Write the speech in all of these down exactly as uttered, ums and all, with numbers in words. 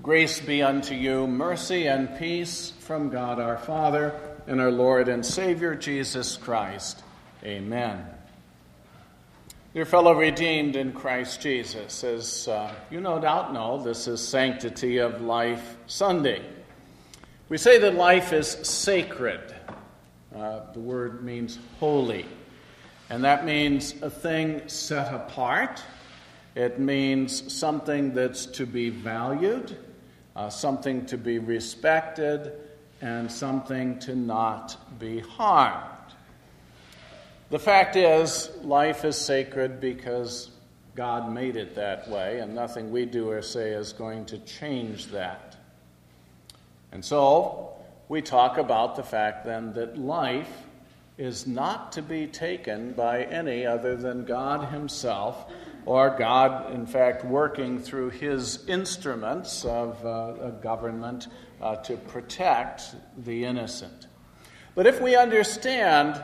Grace be unto you, mercy and peace from God our Father and our Lord and Savior Jesus Christ. Amen. Dear fellow redeemed in Christ Jesus, as uh, you no doubt know, this is Sanctity of Life Sunday. We say that life is sacred. Uh, the word means holy. And that means a thing set apart. It means something that's to be valued, uh, something to be respected, and something to not be harmed. The fact is, life is sacred because God made it that way, and nothing we do or say is going to change that. And so, we talk about the fact then that life is not to be taken by any other than God himself, or God, in fact, working through his instruments of uh, a government uh, to protect the innocent. But if we understand,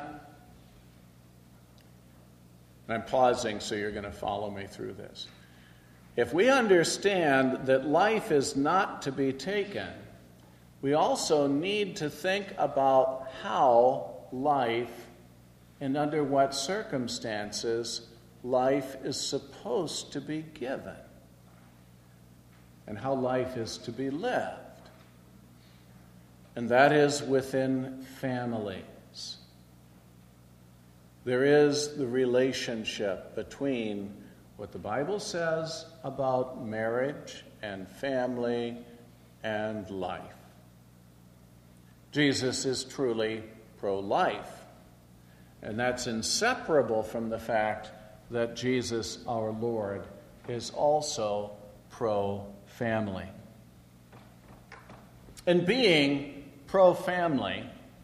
I'm pausing so you're going to follow me through this. If we understand that life is not to be taken, we also need to think about how life and under what circumstances life is supposed to be given and how life is to be lived. And that is within families. There is the relationship between what the Bible says about marriage and family and life. Jesus is truly pro-life, and that's inseparable from the fact that Jesus, our Lord, is also pro-family. In being pro-family,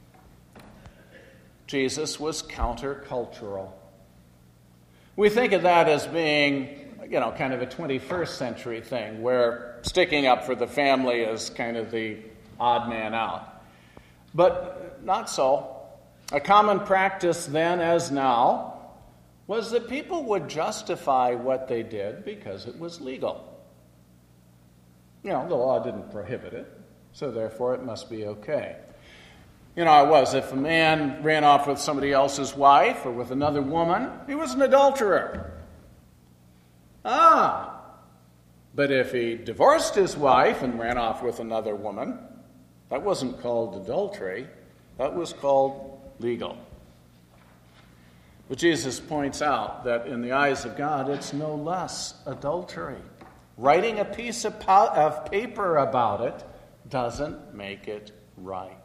Jesus was countercultural. We think of that as being, you know, kind of a twenty-first century thing, where sticking up for the family is kind of the odd man out. But not so. A common practice then as now was that people would justify what they did because it was legal. You know, the law didn't prohibit it, so therefore it must be okay. You know, it was, if a man ran off with somebody else's wife or with another woman, he was an adulterer. Ah, but if he divorced his wife and ran off with another woman, that wasn't called adultery, that was called legal. But Jesus points out that in the eyes of God, it's no less adultery. Writing a piece of, po- of paper about it doesn't make it right.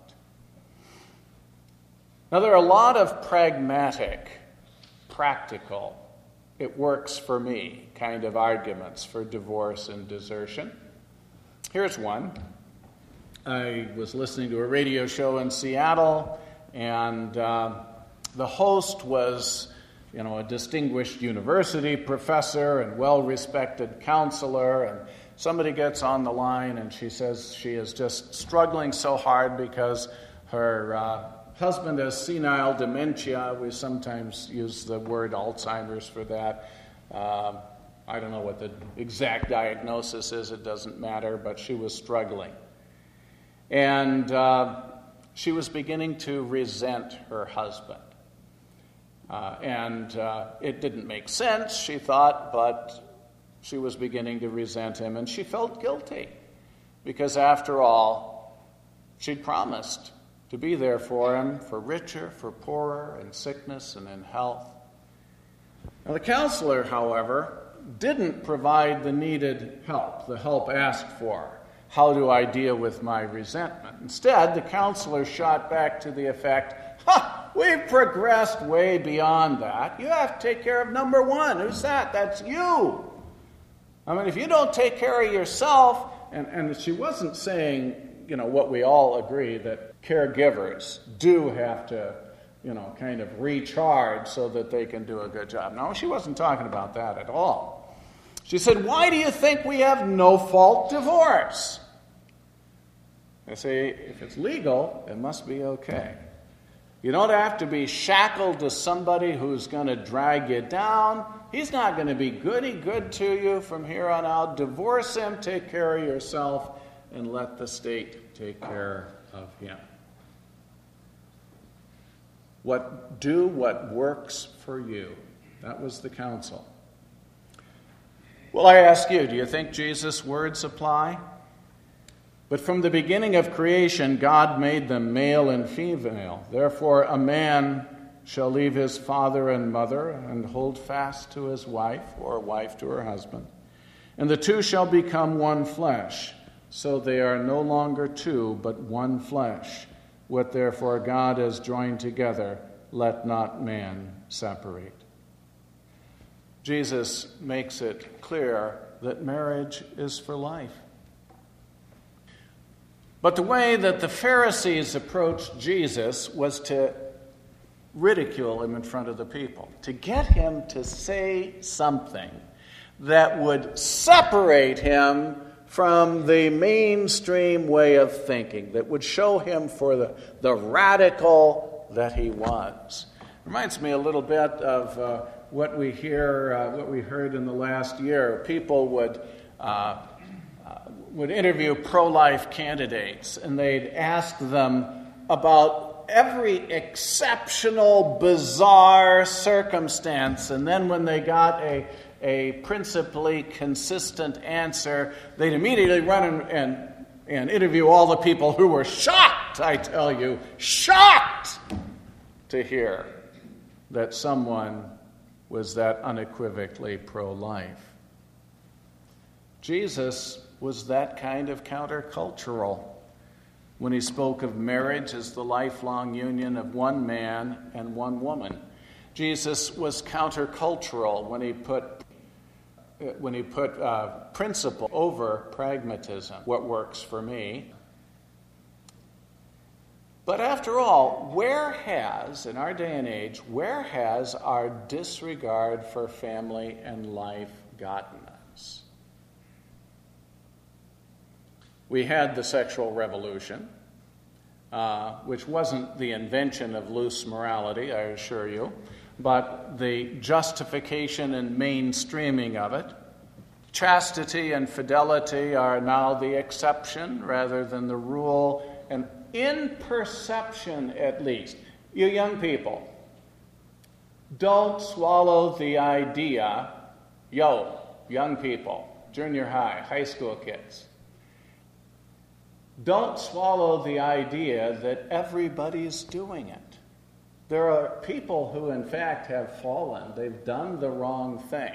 Now, there are a lot of pragmatic, practical, it works for me kind of arguments for divorce and desertion. Here's one. I was listening to a radio show in Seattle, and uh, the host was, you know, a distinguished university professor and well-respected counselor, and somebody gets on the line and she says she is just struggling so hard because her uh, husband has senile dementia. We sometimes use the word Alzheimer's for that. Uh, I don't know what the exact diagnosis is, it doesn't matter, but she was struggling. And uh, she was beginning to resent her husband. Uh, and uh, it didn't make sense, she thought, but she was beginning to resent him, and she felt guilty because, after all, she'd promised to be there for him, for richer, for poorer, in sickness and in health. Now, the counselor, however, didn't provide the needed help, the help asked for. How do I deal with my resentment? Instead, the counselor shot back to the effect, ha, we've progressed way beyond that. You have to take care of number one. Who's that? That's you. I mean, if you don't take care of yourself, and, and she wasn't saying, you know, what we all agree, that caregivers do have to, you know, kind of recharge so that they can do a good job. No, she wasn't talking about that at all. She said, why do you think we have no-fault divorce? I say, if it's legal, it must be okay. You don't have to be shackled to somebody who's going to drag you down. He's not going to be goody-good to you from here on out. Divorce him, take care of yourself, and let the state take care of him. What do what works for you. That was the counsel. Well, I ask you, do you think Jesus' words apply? But from the beginning of creation, God made them male and female. Therefore, a man shall leave his father and mother and hold fast to his wife, or a wife to her husband. And the two shall become one flesh. So they are no longer two, but one flesh. What therefore God has joined together, let not man separate. Jesus makes it clear that marriage is for life. But the way that the Pharisees approached Jesus was to ridicule him in front of the people, to get him to say something that would separate him from the mainstream way of thinking, that would show him for the, the radical that he was. Reminds me a little bit of uh, what we hear, uh, what we heard in the last year. People would uh, would interview pro-life candidates, and they'd ask them about every exceptional, bizarre circumstance, and then when they got a, a principally consistent answer, they'd immediately run and, and, and interview all the people who were shocked, I tell you, shocked to hear that someone was that unequivocally pro-life. Jesus was that kind of countercultural when he spoke of marriage as the lifelong union of one man and one woman. Jesus was countercultural when he put when he put uh, principle over pragmatism, what works for me. But after all, where has, in our day and age, where has our disregard for family and life gotten us? We had the sexual revolution, uh, which wasn't the invention of loose morality, I assure you, but the justification and mainstreaming of it. Chastity and fidelity are now the exception rather than the rule, and in perception at least. You young people, don't swallow the idea, yo, young people, junior high, high school kids, don't swallow the idea that everybody's doing it. There are people who, in fact, have fallen. They've done the wrong thing.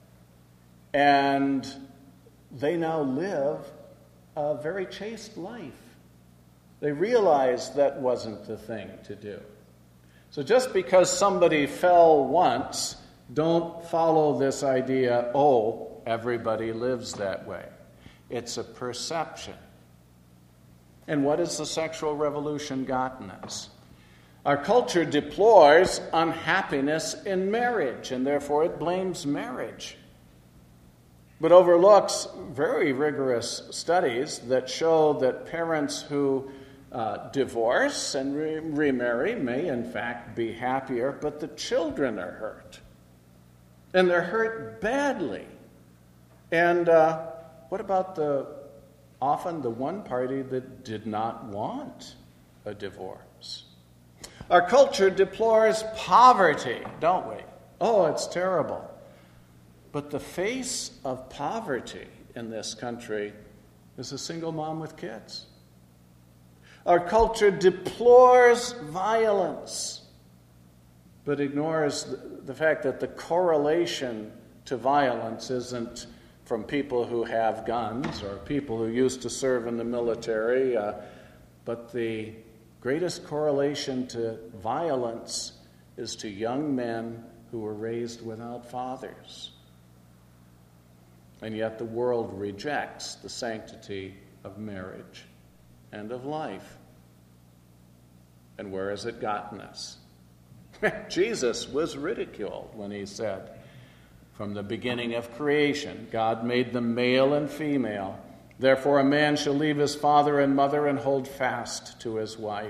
And they now live a very chaste life. They realize that wasn't the thing to do. So just because somebody fell once, don't follow this idea, oh, everybody lives that way. It's a perception. And what has the sexual revolution gotten us? Our culture deplores unhappiness in marriage, and therefore it blames marriage, but overlooks very rigorous studies that show that parents who uh, divorce and re- remarry may in fact be happier, but the children are hurt. And they're hurt badly. And uh, what about the often the one party that did not want a divorce? Our culture deplores poverty, don't we? Oh, it's terrible. But the face of poverty in this country is a single mom with kids. Our culture deplores violence, but ignores the, the fact that the correlation to violence isn't from people who have guns or people who used to serve in the military, uh, but the greatest correlation to violence is to young men who were raised without fathers. And yet the world rejects the sanctity of marriage and of life. And where has it gotten us? Jesus was ridiculed when he said, from the beginning of creation, God made them male and female. Therefore a man shall leave his father and mother and hold fast to his wife,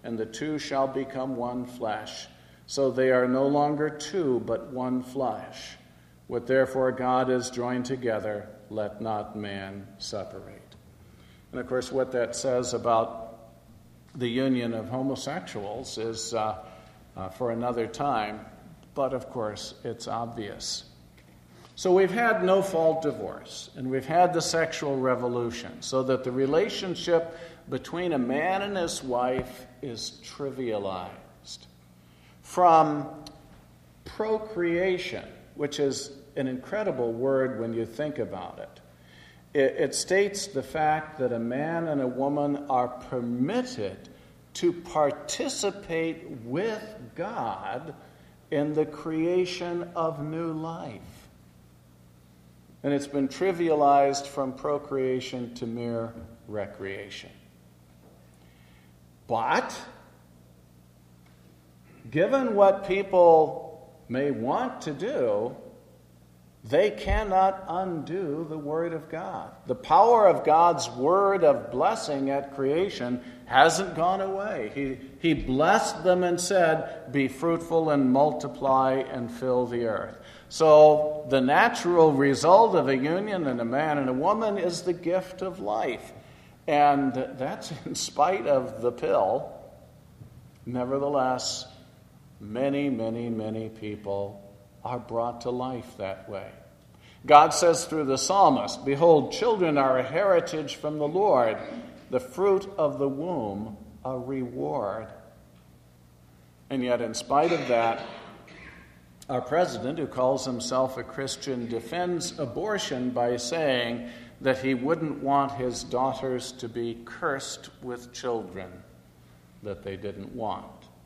and the two shall become one flesh. So they are no longer two, but one flesh. What therefore God has joined together, let not man separate. And of course, what that says about the union of homosexuals is uh, uh, for another time, but of course, it's obvious. So we've had no-fault divorce, and we've had the sexual revolution, so that the relationship between a man and his wife is trivialized. From procreation, which is an incredible word when you think about it, it, it states the fact that a man and a woman are permitted to participate with God in the creation of new life. And it's been trivialized from procreation to mere recreation. But, given what people may want to do, they cannot undo the Word of God. The power of God's word of blessing at creation hasn't gone away. He, he blessed them and said, "Be fruitful and multiply and fill the earth." So the natural result of a union in a man and a woman is the gift of life. And that's in spite of the pill. Nevertheless, many, many, many people are brought to life that way. God says through the psalmist, "Behold, children are a heritage from the Lord, the fruit of the womb a reward." And yet, in spite of that, our president, who calls himself a Christian, defends abortion by saying that he wouldn't want his daughters to be cursed with children that they didn't want.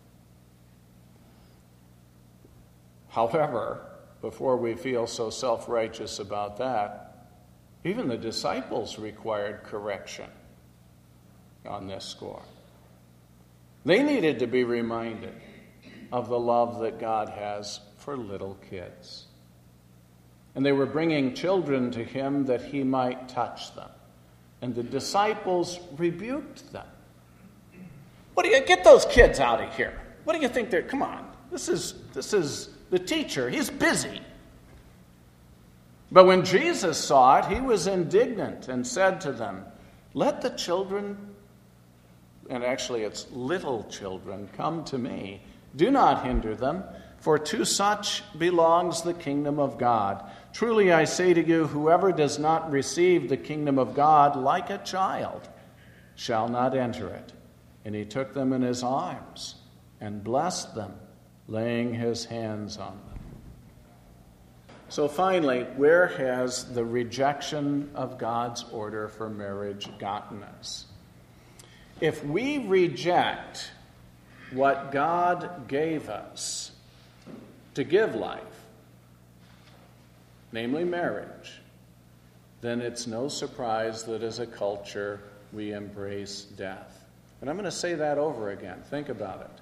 However, before we feel so self-righteous about that, even the disciples required correction on this score. They needed to be reminded of the love that God has for little kids. And they were bringing children to him that he might touch them. And the disciples rebuked them. What do you get those kids out of here? What do you think they're, come on, this is this is the teacher, he's busy. But when Jesus saw it, he was indignant and said to them, "Let the children," and actually it's little children, "come to me. Do not hinder them, for to such belongs the kingdom of God. Truly I say to you, whoever does not receive the kingdom of God like a child shall not enter it." And he took them in his arms and blessed them, laying his hands on them. So finally, where has the rejection of God's order for marriage gotten us? If we reject what God gave us to give life, namely marriage, then it's no surprise that as a culture we embrace death. And I'm going to say that over again. Think about it.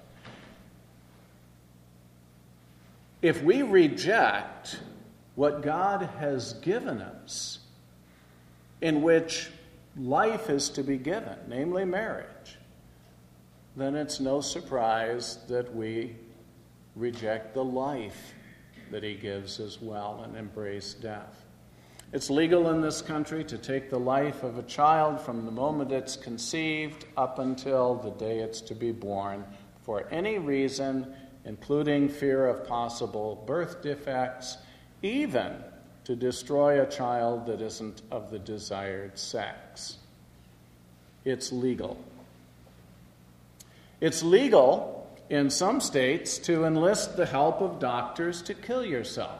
If we reject what God has given us, in which life is to be given, namely marriage, then it's no surprise that we reject the life that he gives as well and embrace death. It's legal in this country to take the life of a child from the moment it's conceived up until the day it's to be born for any reason, including fear of possible birth defects, even to destroy a child that isn't of the desired sex. It's legal. It's legal in some states to enlist the help of doctors to kill yourself,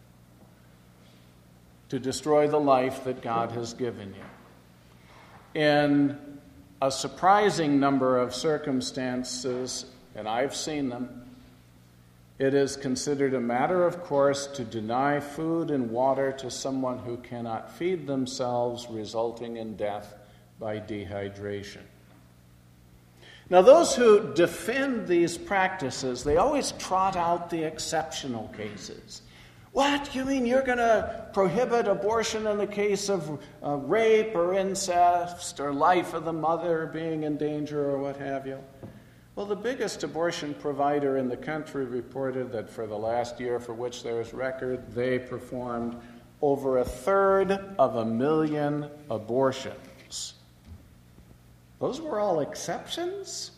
to destroy the life that God has given you. In a surprising number of circumstances, and I've seen them, it is considered a matter of course to deny food and water to someone who cannot feed themselves, resulting in death by dehydration. Now, those who defend these practices, they always trot out the exceptional cases. What? You mean you're going to prohibit abortion in the case of uh, rape or incest or life of the mother being in danger or what have you? Well, the biggest abortion provider in the country reported that for the last year for which there is record, they performed over a third of a million abortions. Those were all exceptions?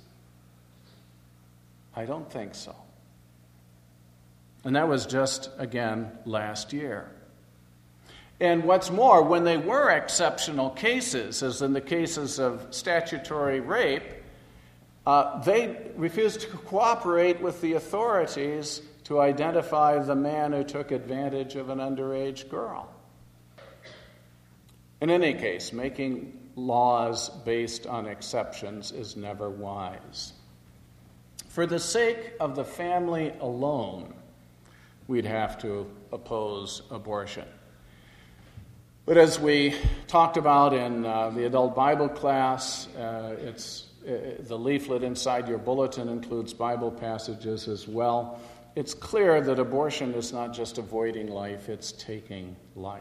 I don't think so. And that was just, again, last year. And what's more, when they were exceptional cases, as in the cases of statutory rape, uh, they refused to cooperate with the authorities to identify the man who took advantage of an underage girl. In any case, making laws based on exceptions is never wise. For the sake of the family alone, we'd have to oppose abortion. But as we talked about in uh, the adult Bible class, uh, it's uh, the leaflet inside your bulletin includes Bible passages as well. It's clear that abortion is not just avoiding life, it's taking life.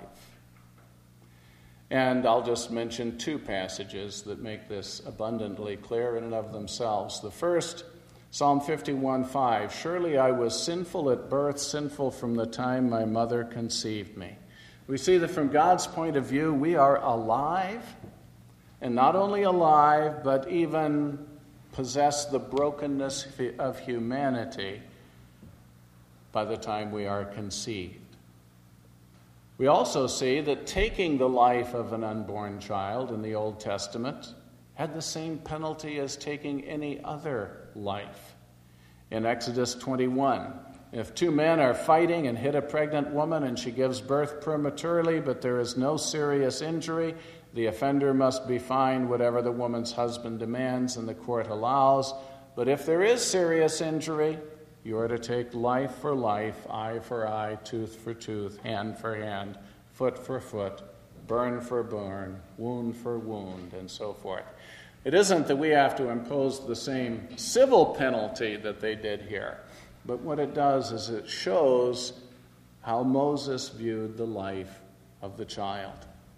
And I'll just mention two passages that make this abundantly clear in and of themselves. The first, Psalm fifty-one five, surely I was sinful at birth, sinful from the time my mother conceived me. We see that from God's point of view, we are alive, and not only alive, but even possess the brokenness of humanity by the time we are conceived. We also see that taking the life of an unborn child in the Old Testament had the same penalty as taking any other life. In Exodus twenty-one, if two men are fighting and hit a pregnant woman and she gives birth prematurely, but there is no serious injury, the offender must be fined whatever the woman's husband demands and the court allows. But if there is serious injury, you are to take life for life, eye for eye, tooth for tooth, hand for hand, foot for foot, burn for burn, wound for wound, and so forth. It isn't that we have to impose the same civil penalty that they did here, but what it does is it shows how Moses viewed the life of the child.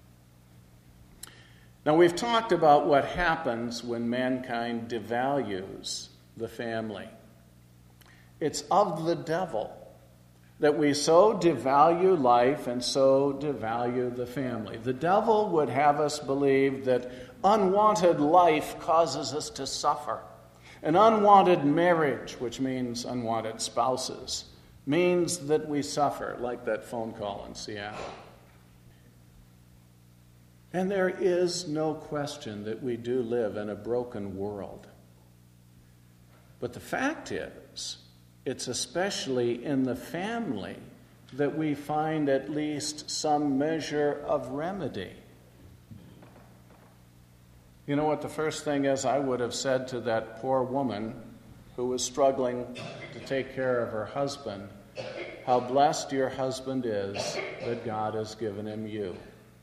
Now, we've talked about what happens when mankind devalues the family. It's of the devil that we so devalue life and so devalue the family. The devil would have us believe that unwanted life causes us to suffer. An unwanted marriage, which means unwanted spouses, means that we suffer, like that phone call in Seattle. And there is no question that we do live in a broken world. But the fact is, it's especially in the family that we find at least some measure of remedy. You know what the first thing is I would have said to that poor woman who was struggling to take care of her husband? How blessed your husband is that God has given him you.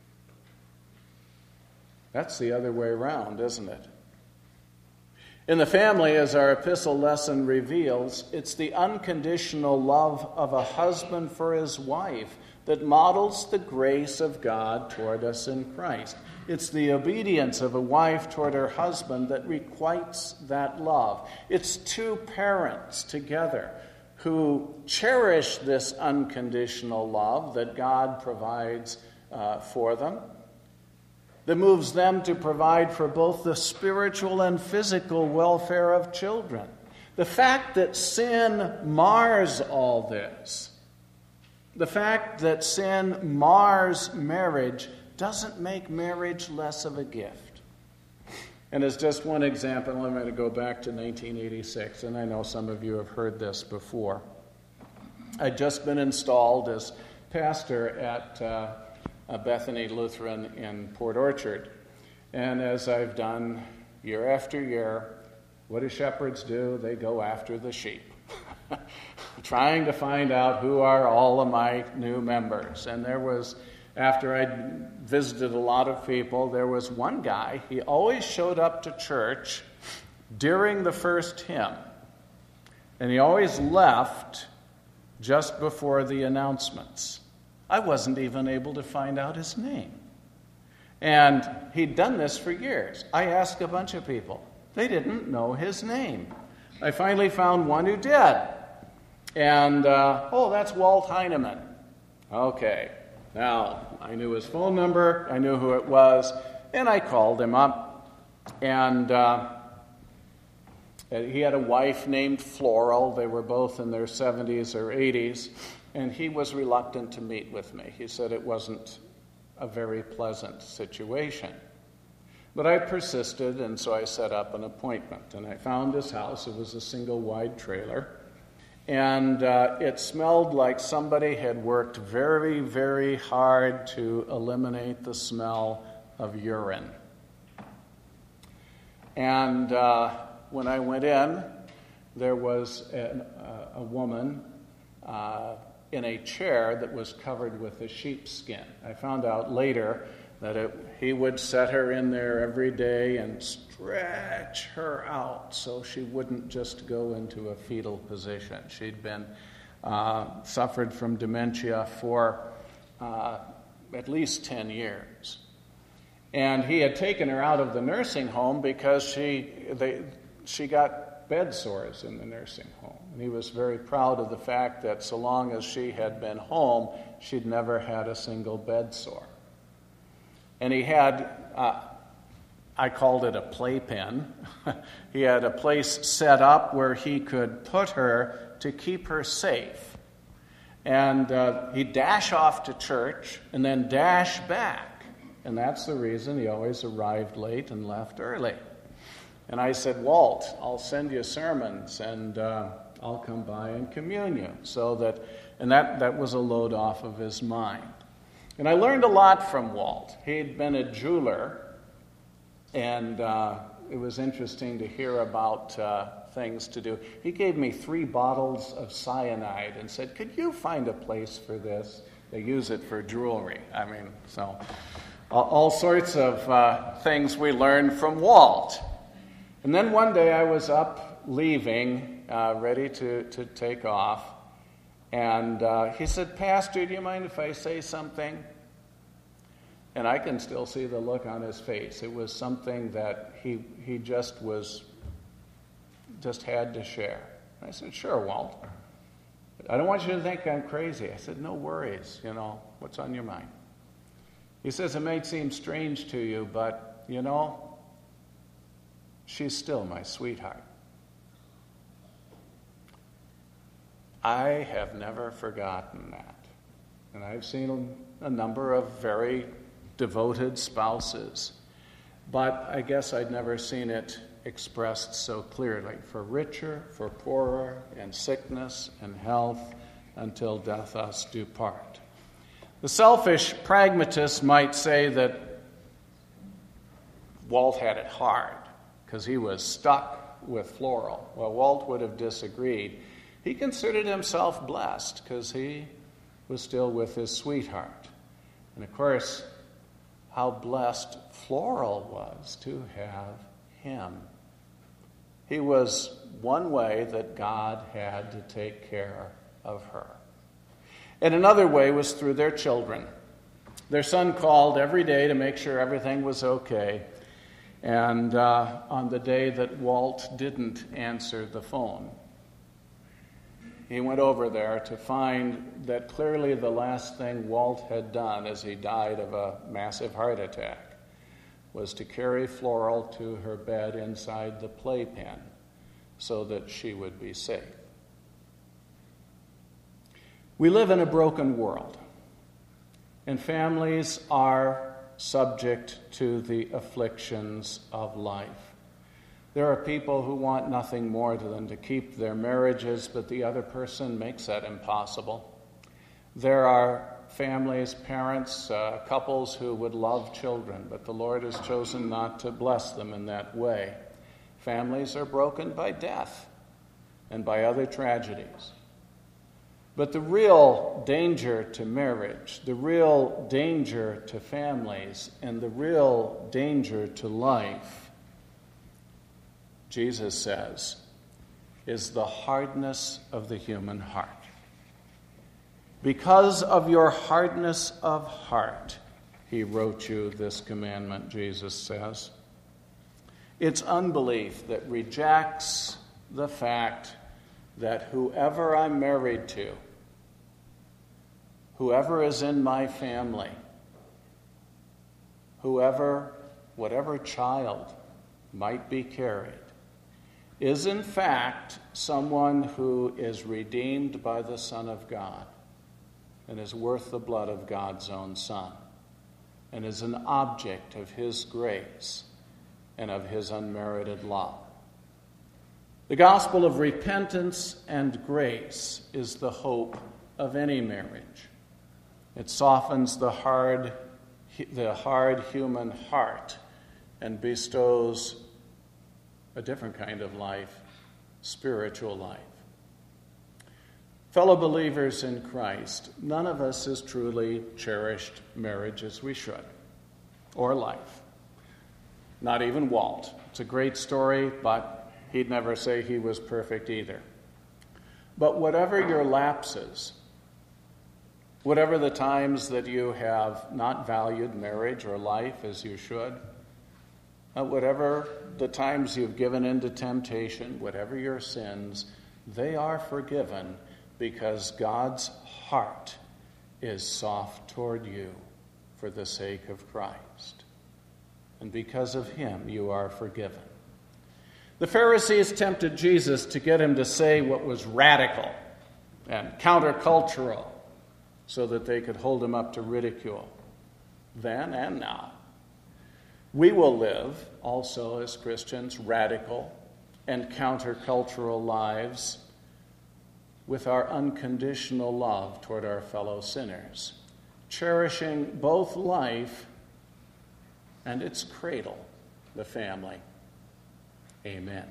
That's the other way around, isn't it? In the family, as our epistle lesson reveals, it's the unconditional love of a husband for his wife that models the grace of God toward us in Christ. It's the obedience of a wife toward her husband that requites that love. It's two parents together who cherish this unconditional love that God provides uh, for them, that moves them to provide for both the spiritual and physical welfare of children. The fact that sin mars all this, the fact that sin mars marriage, doesn't make marriage less of a gift. And as just one example, I'm going to go back to nineteen eighty-six, and I know some of you have heard this before. I'd just been installed as pastor at uh, Bethany Lutheran in Port Orchard. And as I've done year after year, what do shepherds do? They go after the sheep, trying to find out who are all of my new members. And there was, after I'd visited a lot of people, there was one guy, he always showed up to church during the first hymn. And he always left just before the announcements. I wasn't even able to find out his name. And he'd done this for years. I asked a bunch of people. They didn't know his name. I finally found one who did. And, uh, oh, that's Walt Heinemann. Okay. Now, I knew his phone number, I knew who it was, and I called him up. And uh, he had a wife named Floral. They were both in their seventies or eighties, and he was reluctant to meet with me. He said it wasn't a very pleasant situation. But I persisted, and so I set up an appointment. And I found his house. It was a single-wide trailer. And uh, it smelled like somebody had worked very, very hard to eliminate the smell of urine. And uh, when I went in, there was an, uh, a woman uh, in a chair that was covered with a sheepskin. I found out later that it, he would set her in there every day and stretch her out so she wouldn't just go into a fetal position. She'd been uh, suffered from dementia for uh, at least ten years. And he had taken her out of the nursing home because she they, she got bed sores in the nursing home. And he was very proud of the fact that so long as she had been home, she'd never had a single bed sore. And he had, uh, I called it a playpen. He had a place set up where he could put her to keep her safe. And uh, he'd dash off to church and then dash back. And that's the reason he always arrived late and left early. And I said, Walt, I'll send you sermons and uh, I'll come by and commune you. So that, and that, that was a load off of his mind. And I learned a lot from Walt. He'd been a jeweler, and uh, it was interesting to hear about uh, things to do. He gave me three bottles of cyanide and said, could you find a place for this? They use it for jewelry. I mean, so all, all sorts of uh, things we learned from Walt. And then one day I was up leaving, uh, ready to, to take off. And uh, he said, Pastor, do you mind if I say something? And I can still see the look on his face. It was something that he he just was, just had to share. And I said, sure, Walt. I don't want you to think I'm crazy. I said, no worries, you know, what's on your mind? He says, it may seem strange to you, but, you know, she's still my sweetheart. I have never forgotten that. And I've seen a number of very devoted spouses, but I guess I'd never seen it expressed so clearly. For richer, for poorer, in sickness and health, until death us do part. The selfish pragmatist might say that Walt had it hard because he was stuck with Floral. Well, Walt would have disagreed. He considered himself blessed because he was still with his sweetheart. And of course, how blessed Floral was to have him. He was one way that God had to take care of her. And another way was through their children. Their son called every day to make sure everything was okay. And uh, on the day that Walt didn't answer the phone, he went over there to find that clearly the last thing Walt had done as he died of a massive heart attack was to carry Floral to her bed inside the playpen so that she would be safe. We live in a broken world, and families are subject to the afflictions of life. There are people who want nothing more than to keep their marriages, but the other person makes that impossible. There are families, parents, uh, couples who would love children, but the Lord has chosen not to bless them in that way. Families are broken by death and by other tragedies. But the real danger to marriage, the real danger to families, and the real danger to life, Jesus says, is the hardness of the human heart. Because of your hardness of heart, he wrote you this commandment, Jesus says. It's unbelief that rejects the fact that whoever I'm married to, whoever is in my family, whoever, whatever child might be carried, is in fact someone who is redeemed by the Son of God and is worth the blood of God's own Son and is an object of his grace and of his unmerited love. The gospel of repentance and grace is the hope of any marriage. It softens the hard, the hard human heart and bestows a different kind of life, spiritual life. Fellow believers in Christ, none of us has truly cherished marriage as we should, or life. Not even Walt. It's a great story, but he'd never say he was perfect either. But whatever your lapses, whatever the times that you have not valued marriage or life as you should, uh, whatever the times you've given in to temptation, whatever your sins, they are forgiven because God's heart is soft toward you for the sake of Christ. And because of him, you are forgiven. The Pharisees tempted Jesus to get him to say what was radical and countercultural so that they could hold him up to ridicule, then and now. We will live also as Christians radical and countercultural lives with our unconditional love toward our fellow sinners, cherishing both life and its cradle, the family. Amen.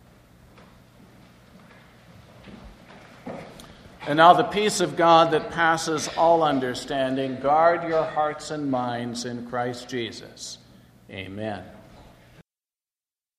And now the peace of God that passes all understanding, guard your hearts and minds in Christ Jesus. Amen.